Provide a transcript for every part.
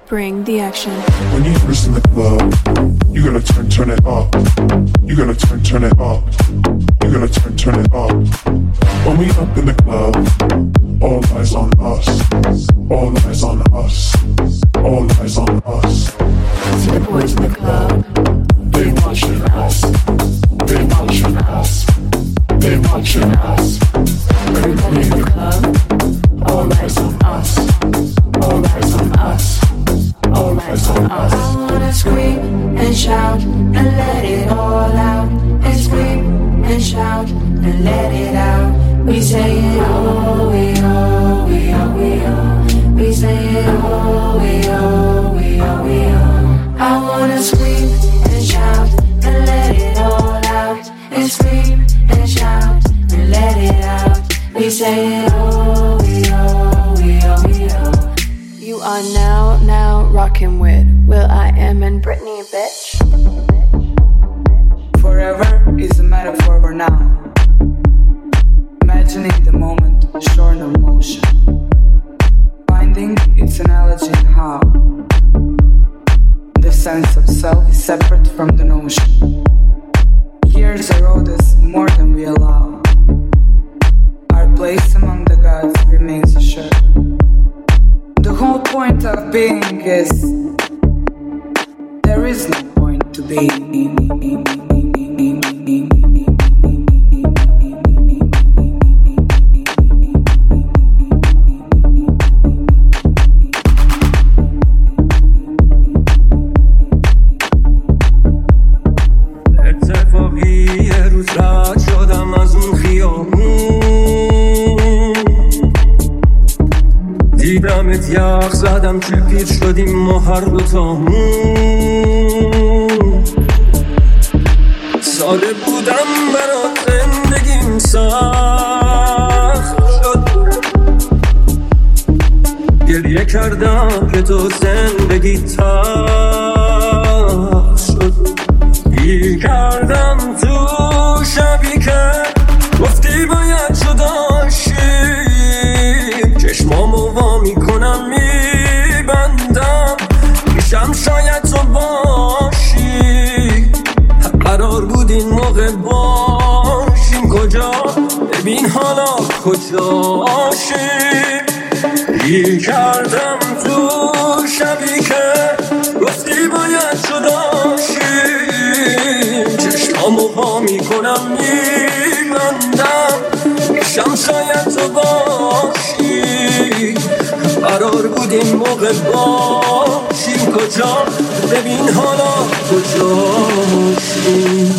Bring the action. When you first in the club, you gotta turn it up. You gotta turn it up. You gotta turn it up. When we up in the club, all eyes on us. All eyes on us. All eyes on us. See the boys in the club. They watching us. They watching us. They watching us. Everybody in the club. All eyes on us. All eyes on us. All eyes on us. I wanna scream and shout and let it all out. And scream and shout and let it out. We say it oh, we oh, we oh, we oh. We say it oh, we oh, we oh, we oh. I wanna scream and shout and let it all out. And scream and shout and let it out. We say it oh, we oh, we oh, we oh. You are now rocking with will.i.am and Britney, bitch. Forever is a metaphor for now. Imagining the moment shorn of motion. Finding its analogy in how the sense of self is separate from the notion. Years erode us more than we allow. Our place among the gods remains assured. The whole point of being is there is no point to being. اتفاقی روز رد شدم از اون خیابون، دیدمت یخ زدم چه پیر شدیم ما هر دوتامون. ساده بودم برات زندگیم سخت شد، گریه کردم که تو زندگی تلخ شد. گیر کردم تو شبی که گفتی باید جدا شیم، چشمامو وا میکنم میبندم میشم شاید تو باشی. قرار بود این موقع باشیم کجا، ببین حالا کجاشیم. گیر کردم تو شبی که گفتی باید جدا شیم، چشمامو وا میکنم میبندم میشم شاید تو باشی. قرار بود این موقع باشیم کجا، ببین حالا کجاشیم.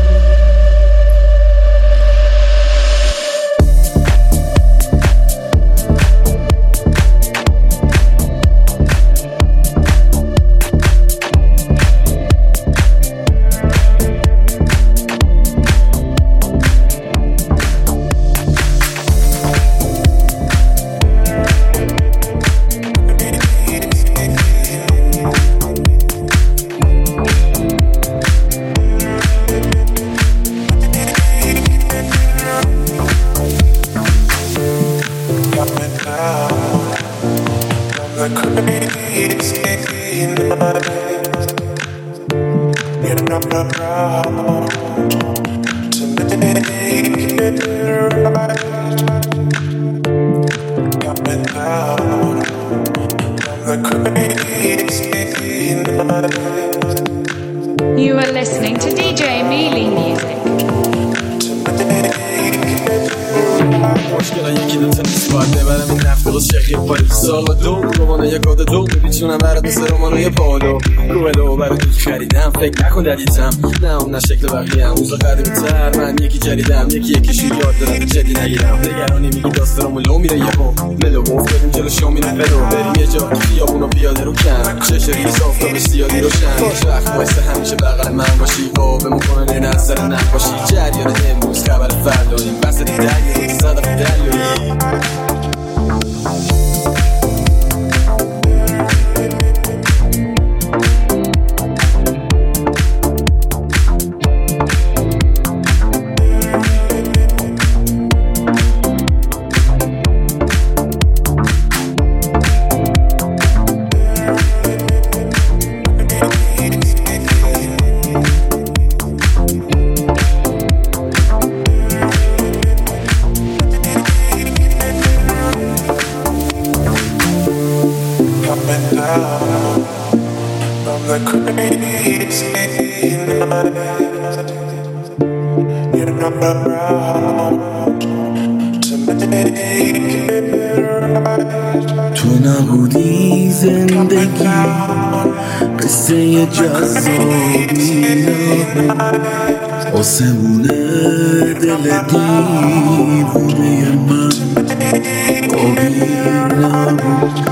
You are listening to DJ Mealy Music. مشکل یکی دو تا نیست باید ببرم این نفت بغز شخیه پالی ساقا دو رومانه یک آده دو ببیچونم برات مثل رومانه پالو روبلو برای دوست خریدم فکر نکن دلیتم نه اون نه شکل بقیه هم اوزا قدیمی تر من یکی جریدم یکی شیر یاد دارم جدی نگیرم نگرانی میگی داسترامو لو میره یه با ملو گفت بریم جلو شو میرم پلو بریم یه جا خیابونو پیاده رو کم چشری صاف تا سیادی روشن هیچ وقت واسه همیشه بغل من باشی با به مکنه نظر نقاشی جریان امروز خبر فردا این بس دیدن صدف دریایی تو نبودی زندگی قصه جذابی نبود آسمونه دل دیوونه من آبی نبود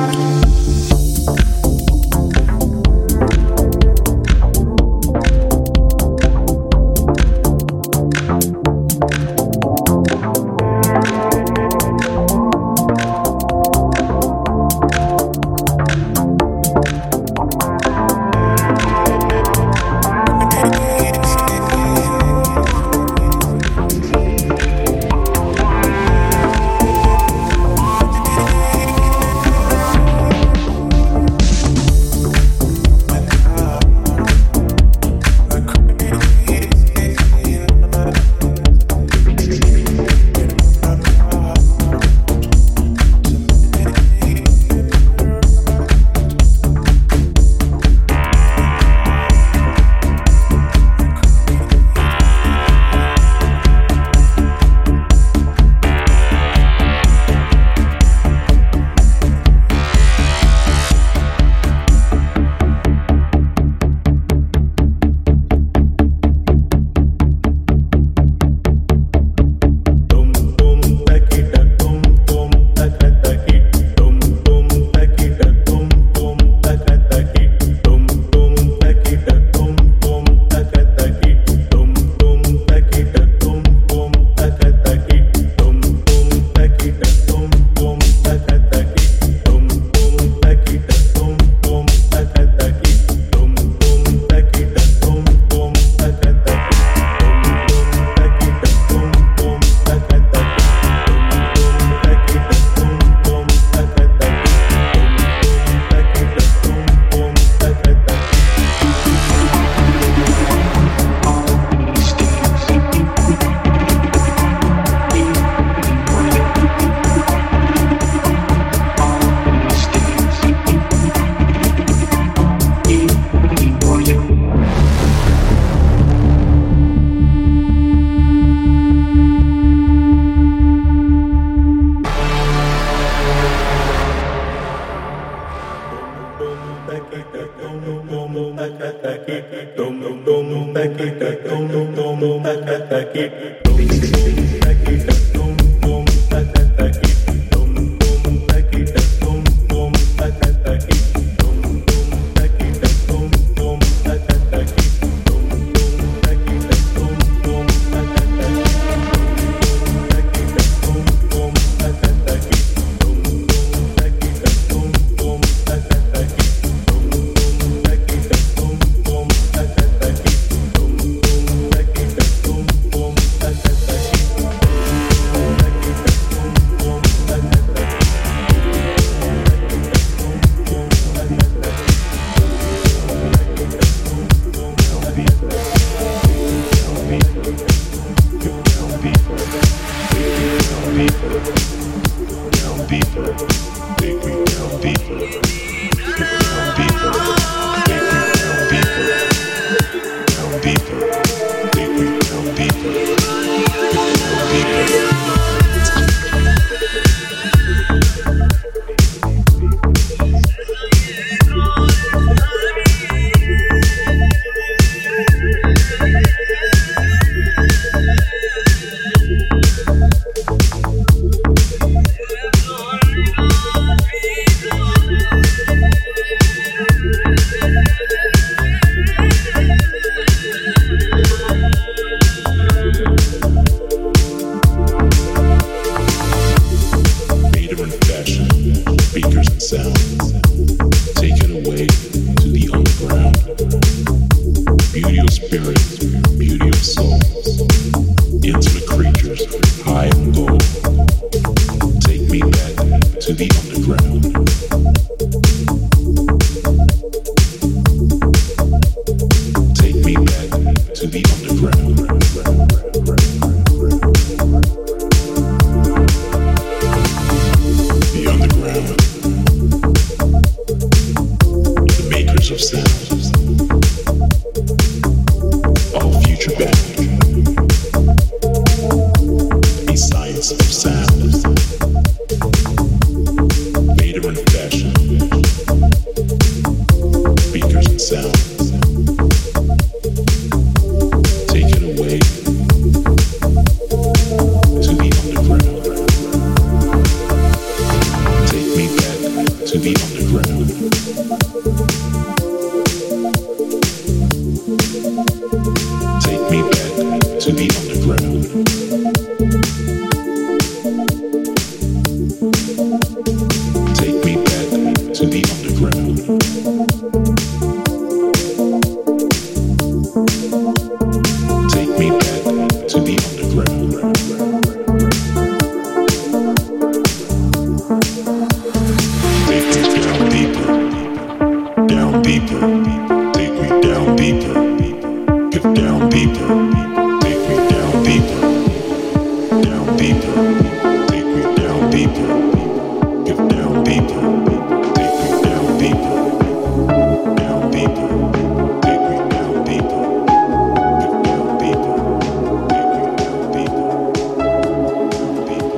of sound. All future back. A science of sound. Vader and fashion. Speakers and sound. Take it away to the underground. Take me back to the underground. Take me back to the underground. Take me back to the underground. Take me back to the underground. Take me down deeper, down deeper. Take me down deeper, get down deeper. Take me down deeper, down deeper. Take me down deeper, get down deeper. Take me down deeper, down deeper. Take me down deeper, get down deeper. Take me down deeper, deeper.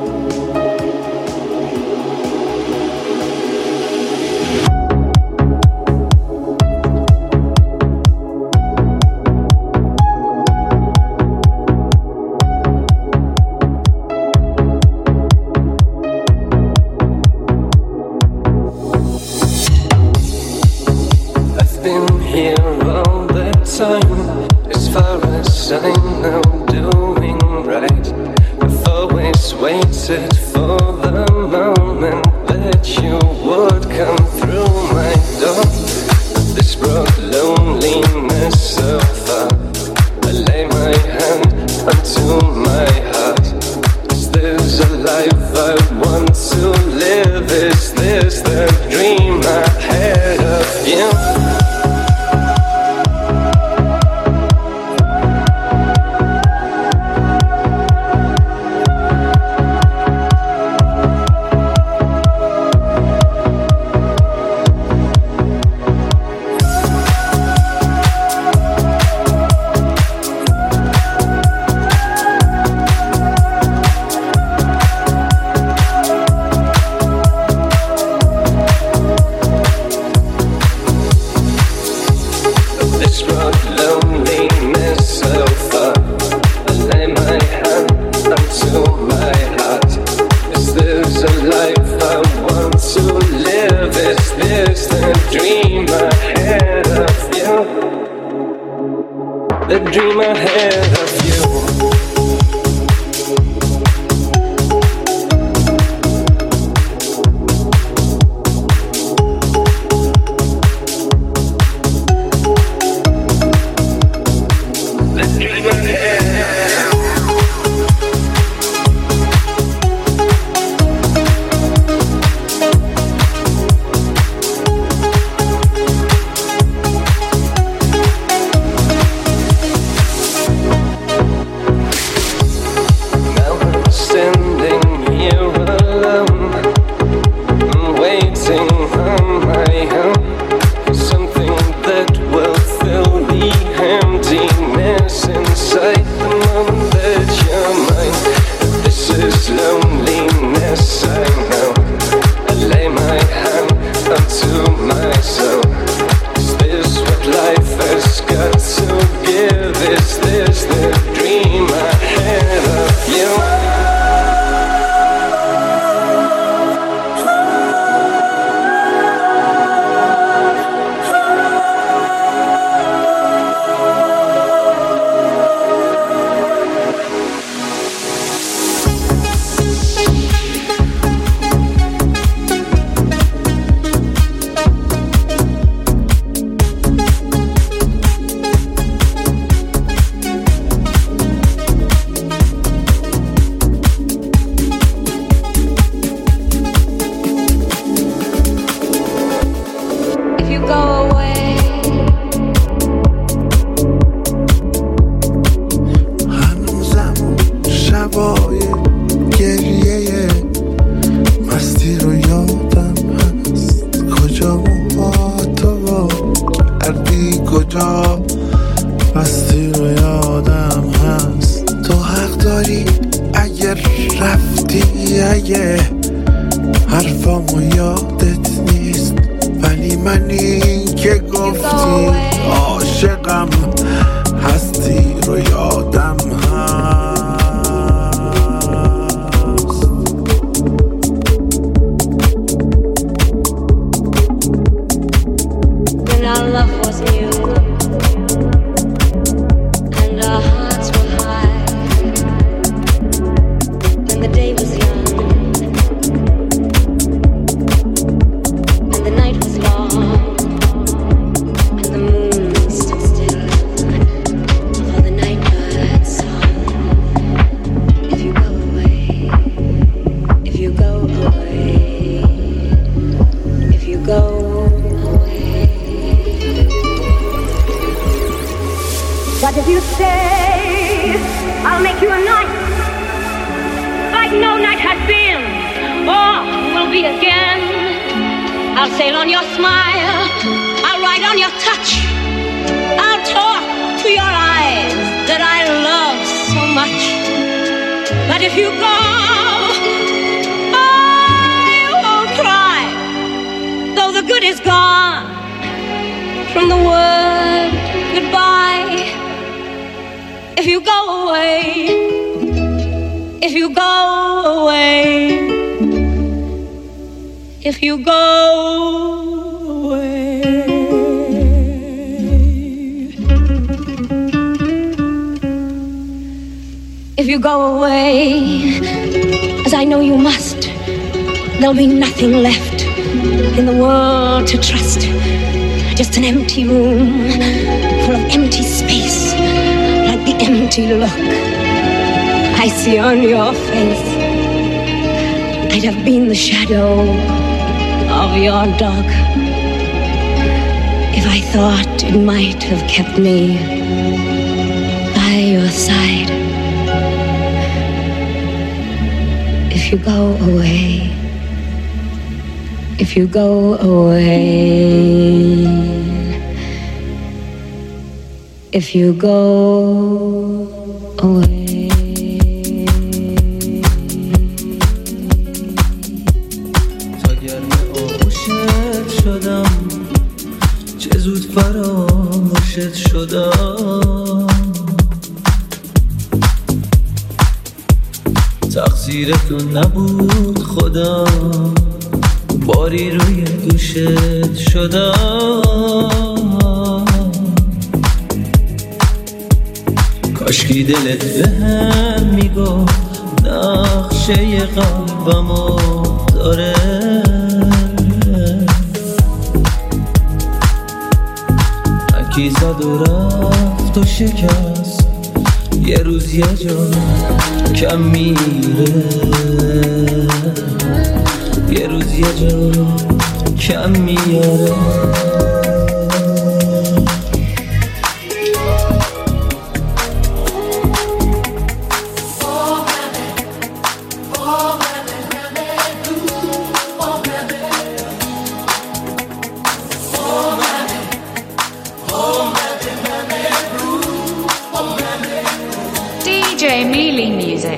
I've been here all the time, as far as I know, doing right. I've always waited for the moment that you would come through my door. This brought loneliness so far. I lay my hand onto my heart. Is this a life I want to live? Is this the dream I had of you? This brought loneliness so far. I lay my hand onto my heart. Is this a life I want to live? Is this the dream I had of you? The dream I had of you. فردا هستی رو یادم هست. تو حق داری اگه رفتی، اگه حرفامو یادت نیست، ولی منی که گفتی عاشقم هستی رو یادم هست. When our love was new and our hearts were high, when the day was young and the night was long and the moon stood still for the night bird's song. If you go away, if you go away, if you go but if you stay, I'll make you a night like no night has been or will be again. I'll sail on your smile, I'll ride on your touch, I'll talk to your eyes that I love so much. But if you go, I won't cry, though the good is gone from the word goodbye. If you go away, if you go away, if you go away. If you go away, as I know you must, there'll be nothing left in the world to trust. Just an empty room full of empty space, like the empty look I see on your face. I'd have been the shadow of your dog if I thought it might have kept me by your side. If you go away, if you go away, if you go away. تا گرم آغوشت شدم، چه زود فراموشت شدم. تقصیر تو نبود خودم، باری روی دوشت شدم. کاشکی دلت به هم میگفت نقشه قلبمو داره. هرکی زد و رفت و شکست، یه روز یه جا کم میره، یه روز یه جا کم میاره. DJ Mealy Music.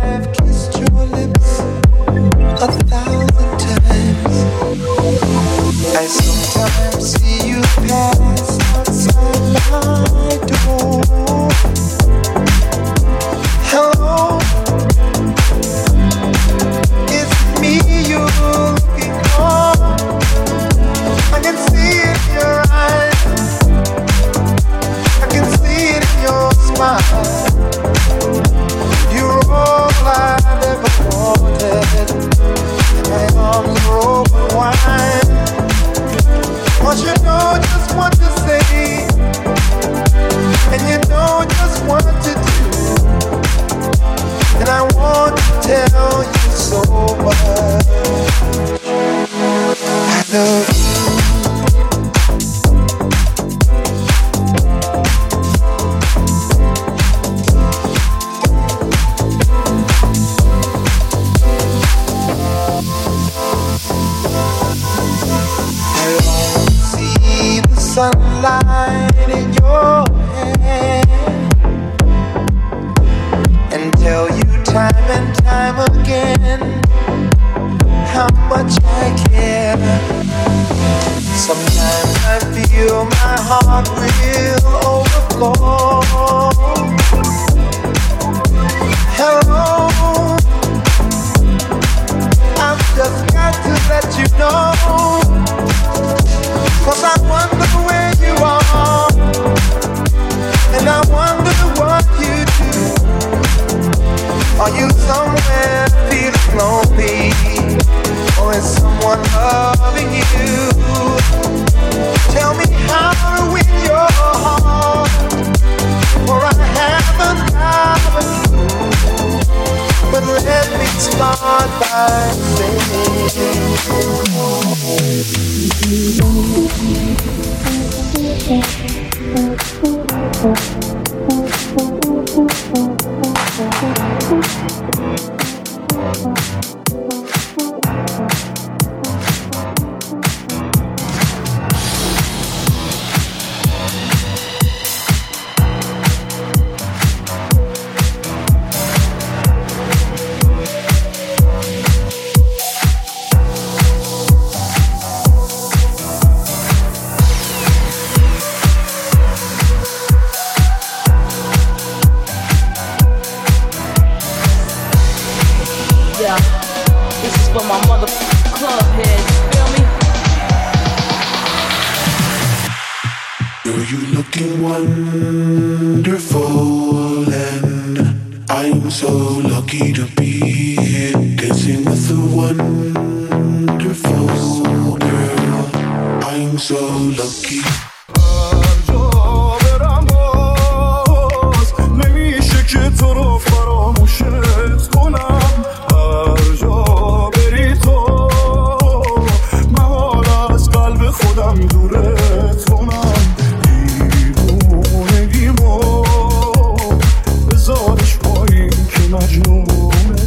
بزارش پایین که مجنونه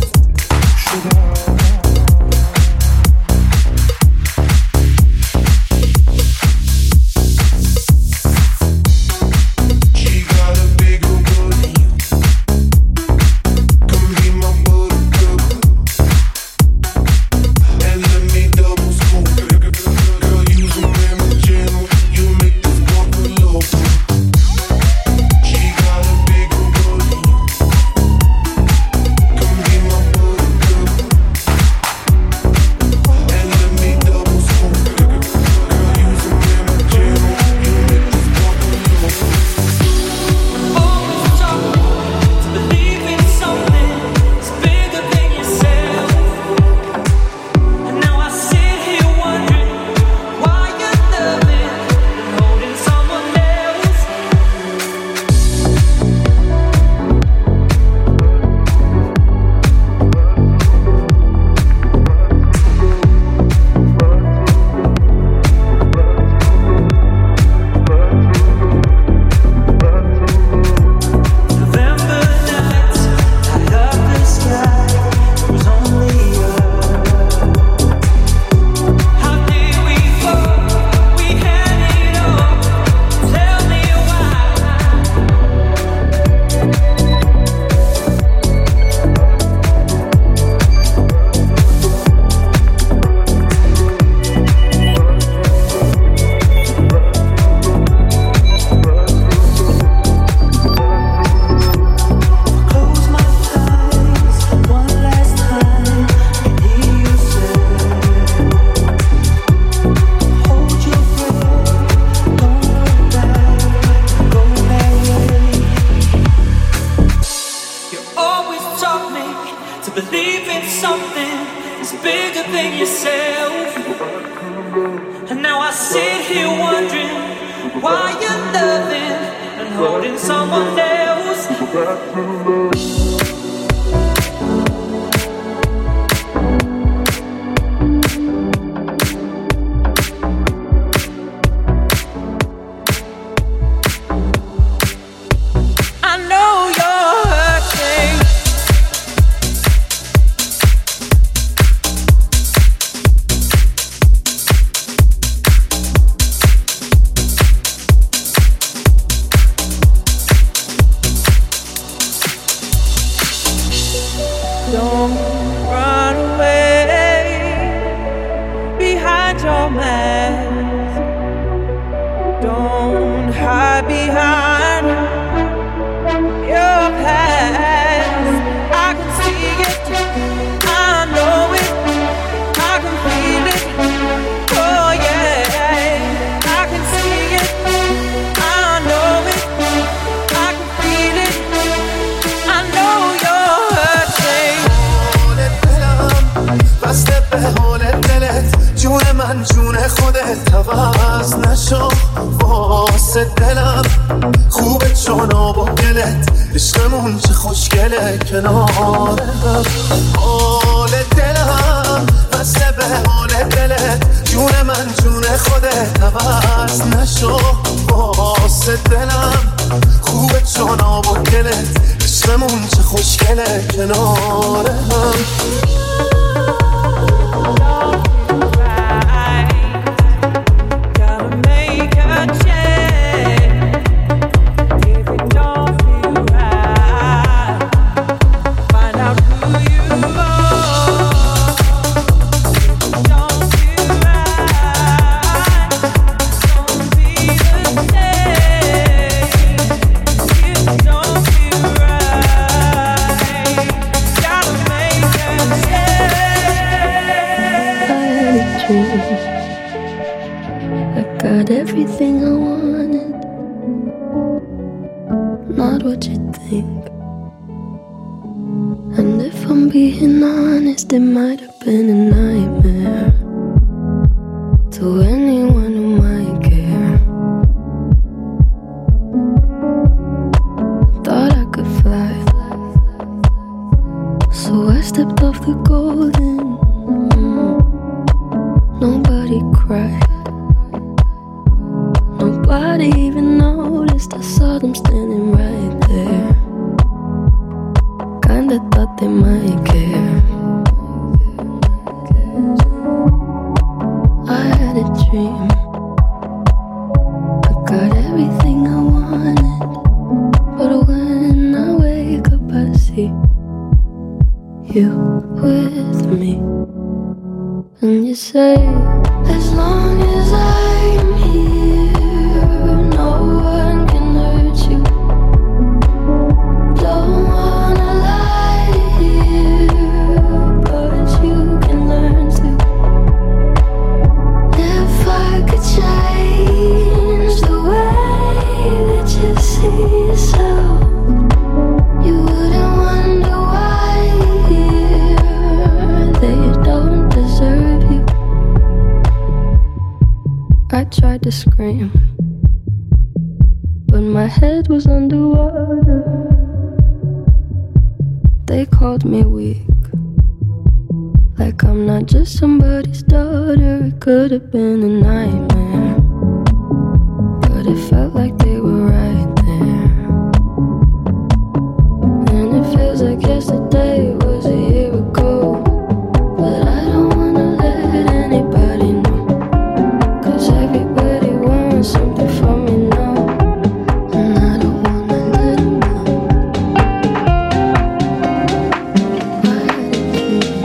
to believe in something that's bigger than yourself. And now I sit here wondering why you're loving and holding someone else. Could have been a nightmare, but it felt like they were right there. And it feels like yesterday was a year ago, but I don't wanna let anybody know, 'cause everybody wants something from me now, and I don't wanna let them know. I had a dream.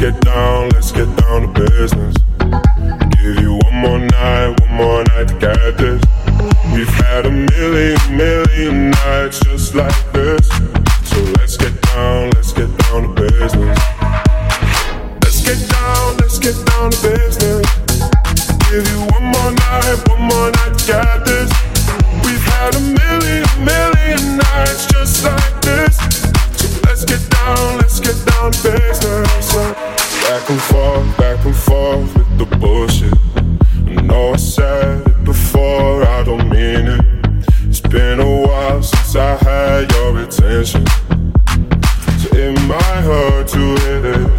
get down to business. Give you one more night to get this. We've had a million nights just like this. So let's get down to business. Let's get down to business. Give you one more night to get this. We've had a million nights just like this. So let's get down to business. Back and forth with the bullshit. I know I said it before, I don't mean it. It's been a while since I had your attention, so it might hurt to hit it.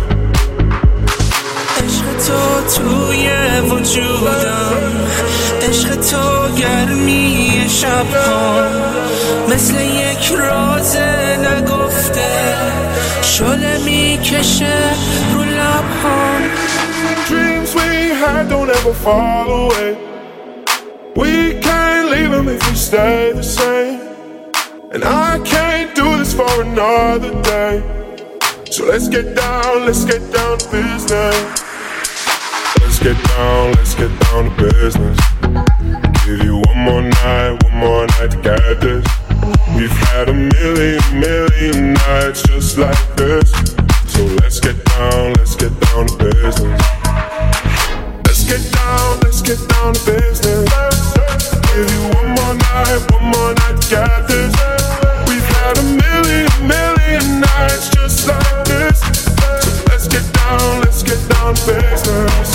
عشق تو توی وجودم، عشق تو گرمی شبها، مثل یک راز نگفته شعله میکشه رو لبهام. Dreams we had don't ever fall away. We can't leave them if we stay the same. And I can't do this for another day. So let's get down to business. Let's get down to business. Give you one more night to get this. We've had a million nights just like this. So let's get down to business. Let's get down to business. Give you one more night to get this. We've had a million nights just like this. So let's get down to business.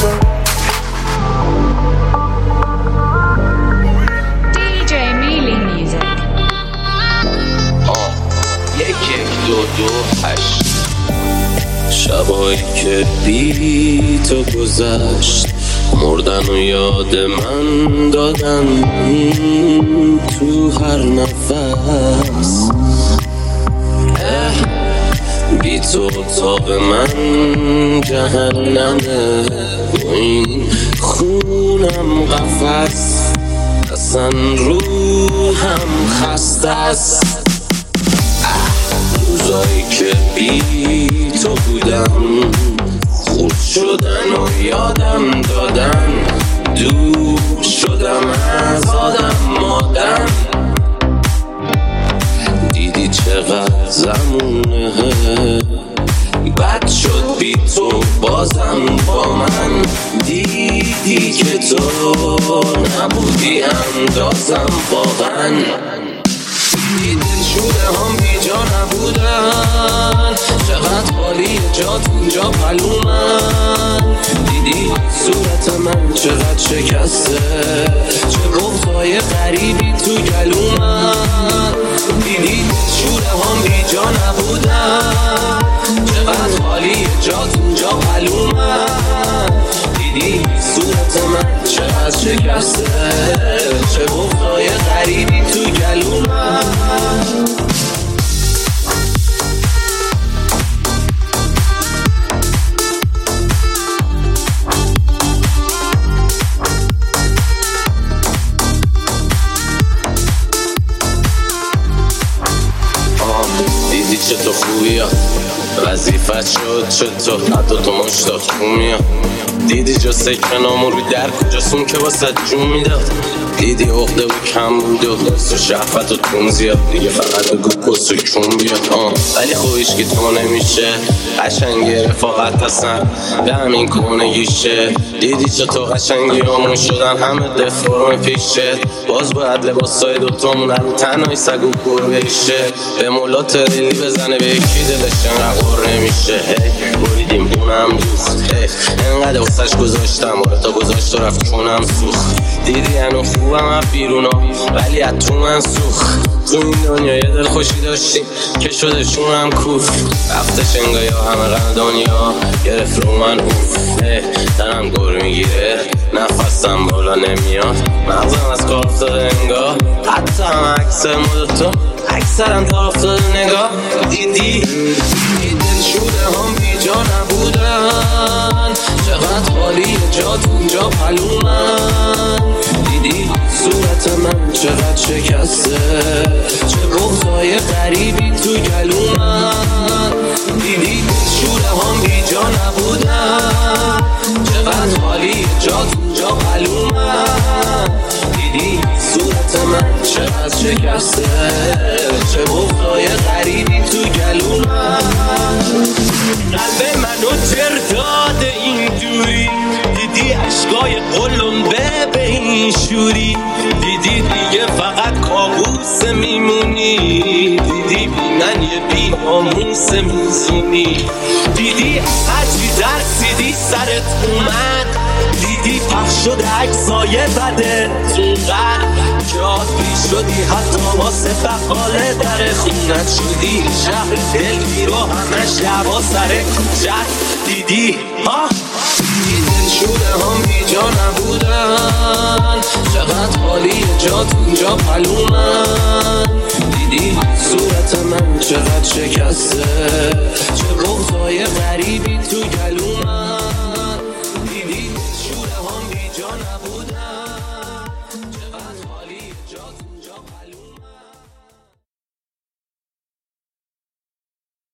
DJ Mealy Music. 1-2-2-8 شبایی که بی تو گذشت، مردن و یاد من دادن تو هر نفس. بی تو اتاق من جهنمه و این خونم قفس. اصلا روحم خسته است. روزایی که بی تو بودم، خورد شدن و یادم دادن. دور شدم از مادم. دیدی چقدر زمونه بد شد بی تو بازم با من. دیدی که تو نبودی اندازم واقعا. دیدی دلشونه هم بی جا نبودن. چقدر حالی جات اونجا پلومن. دیدی صورت من چقدر شکسته، چه بغضای غریبی تو گلومن. دیدی دلشونه هم بی جا نبودن. چقدر حالی جات اونجا پلومن. دیدی صورت من چقدر شکسته، چه بغضای غریبی تو گلومن. دیدی چه تو خوبی ها وظیفت شد، چطور حتی تو مشتاق خومی ها. دیدی جا سکر نامو رو در کجاسون که واسه جون میداد. دیدی عقده و کم بود و دست و شهفت و تون زیاد. دیگه فقط بگو کس و کون بیاد. ولی خویش که تو نمیشه قشنگی رفاقت هستن به همین کنگیشه. دیدی چه تو قشنگی همون شدن همه دفرم پیشه. باز باید لباسای دوتامون رو تنهای سگ و گربهشه. به مولا تریلی بزنه به یکی دلش انقدر نمیشه. بریدیم اونم دوخت انقدر واسش گذاشتم و تا گذاشت و رفت چونم سوخت. دیدی هنو خوبم از بیرونا ولی از تو من سوخت. تو این دنیا یه دل خوشی داشتی که شده شونم کوف. رفتش انگاه یا همه غم دنیا گرفت رو من اوف. تنم گر میگیره نفسم بالا نمیاد. مغزم از کار افتاده انگاه حتی هم عکس مدت تو اکثرم تا افتاده نگاه. دیدی دل شوره هم بی جا نبودن. چقدر حالی جات اونجا پلومن. دیدی صورت من چقدر شکسته، چه بغضای غریبی تو گلومن. دیدی شوره هم بی جا نبودن. شکسته چه گفتای غریبی تو گلومم قلب منو جر داده این دوری دیدی عشقای قلمبه به این شوری دیدی دیگه فقط کابوس میمونی دیدی بی من یه بی ناموس میزونی دیدی هرچی درسیدی سرت اومد دیدی پخش شده عکسای بده اونقدر که عادی شدی حتی واسه بقاله در خونت شدی شهر دلگیر و همه شبا سر کوچت دیدی دیدی دلشونه هم بی جا نبودن چقدر حالی جات اینجا پلومن دیدی صورت من چقدر شکسته